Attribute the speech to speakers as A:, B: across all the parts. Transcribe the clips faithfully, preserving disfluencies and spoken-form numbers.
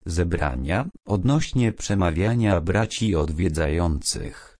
A: zebrania odnośnie przemawiania braci odwiedzających.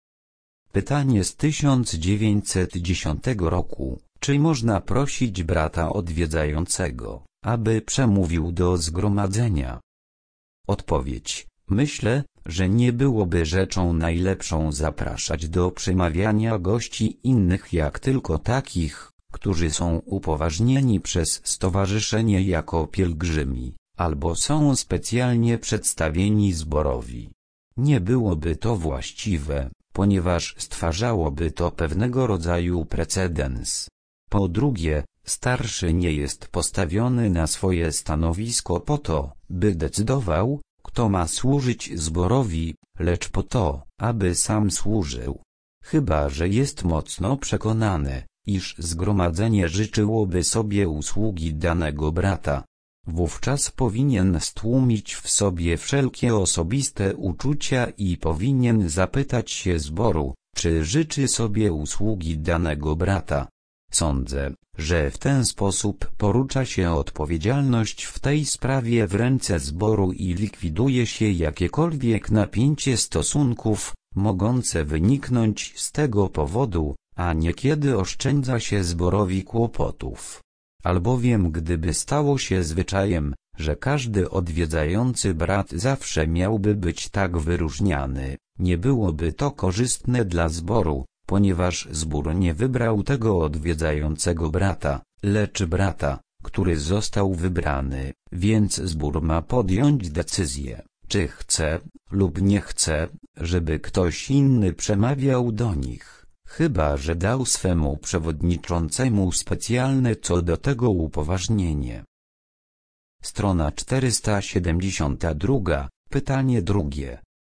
A: Pytanie z tysiąc dziewięćset dziesiątego roku. Czy można prosić brata odwiedzającego, aby przemówił do zgromadzenia? Odpowiedź. Myślę, że nie byłoby rzeczą najlepszą zapraszać do przemawiania gości innych jak tylko takich, którzy są upoważnieni przez stowarzyszenie jako pielgrzymi, albo są specjalnie przedstawieni zborowi. Nie byłoby to właściwe, ponieważ stwarzałoby to pewnego rodzaju precedens. Po drugie, starszy nie jest postawiony na swoje stanowisko po to, by decydował, kto ma służyć zborowi, lecz po to, aby sam służył. Chyba że jest mocno przekonany, iż zgromadzenie życzyłoby sobie usługi danego brata. Wówczas powinien stłumić w sobie wszelkie osobiste uczucia i powinien zapytać się zboru, czy życzy sobie usługi danego brata. Sądzę, że w ten sposób porusza się odpowiedzialność w tej sprawie w ręce zboru i likwiduje się jakiekolwiek napięcie stosunków, mogące wyniknąć z tego powodu, a niekiedy oszczędza się zborowi kłopotów. Albowiem gdyby stało się zwyczajem, że każdy odwiedzający brat zawsze miałby być tak wyróżniany, nie byłoby to korzystne dla zboru, ponieważ zbór nie wybrał tego odwiedzającego brata, lecz brata, który został wybrany, więc zbór ma podjąć decyzję, czy chce, lub nie chce, żeby ktoś inny przemawiał do nich, chyba że dał swemu przewodniczącemu specjalne co do tego upoważnienie. Strona czterysta siedemdziesiąta druga, pytanie drugie.